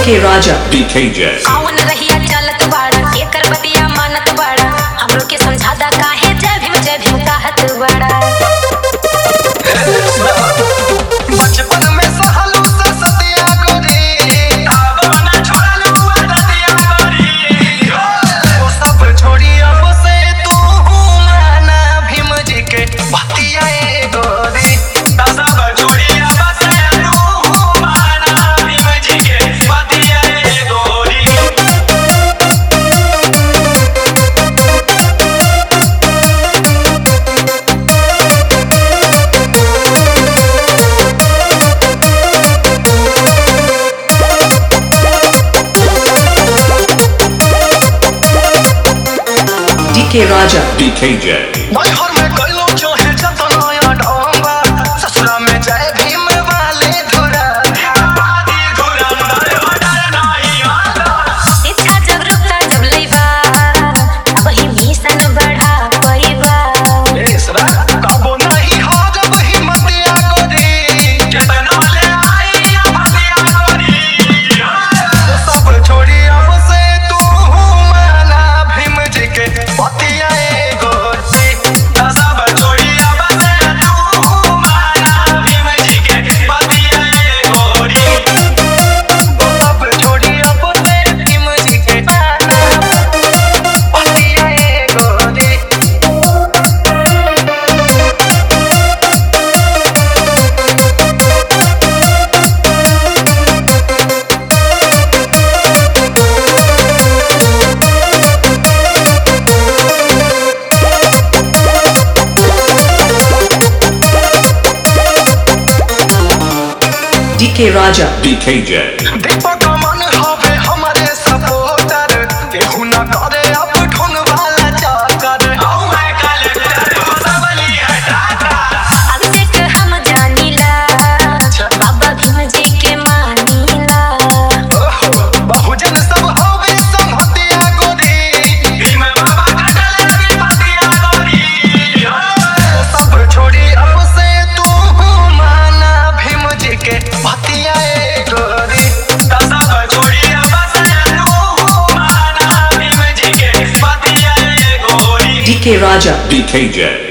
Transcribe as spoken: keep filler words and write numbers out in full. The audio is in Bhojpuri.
के राजा D K J कौन रहिया चलत बाड़ा केकर बतिया मानत बाड़ा हमरो के समझादा काहे जय भीम जय भीम कहत बाड़ा। बचपन में सहलू से सतिया गोरी अब ना छोड़लू सतिया गोरी वो सब छोड़ी अब से तू माना भीम जी के बतिया गोरी सब छोड़ी अब से तू माना भीम जी के बतिया गोरी। D K राजा D K J भाई हर में कइलो जो है जतनाया ढोंगा ससुरा में जय भीम वाले धुरा आदि धुरा मारे डर नहीं आता इच्छा जब रुकता जब लईबा अब ही मिशन बढ़ा पईबा। इसरा काबो नहीं हो जब हिम्मतिया गोरी कितना ले आई हिम्मतिया गोरी सब छोड़ी अब से तू माना भीम जी के बतिया गोरी सब छोड़ी अब से तू माना भीम जी के बतिया गोरी सब छोड़ी अब से भीम जी के माना बतिया गोरी। D K राजा D K J दीपक मन हवे हमारे सपोर्टर केहू न करे अब ढोंग वाला चाकर औ मैं कलेक्टर हो सबली हटाता अब तक हम जानीला बाबा भीम जी के मानीला। ओहो बहुजन सब हवे संहतिया गोरी भीम बाबा कटले विपतिया गोरी सब छोड़ी अब से तू माना भीम जी के बतिया गोरी सब छोड़ी अब से तू माना भीम जी के बतिया गोरी। D K राजा D K J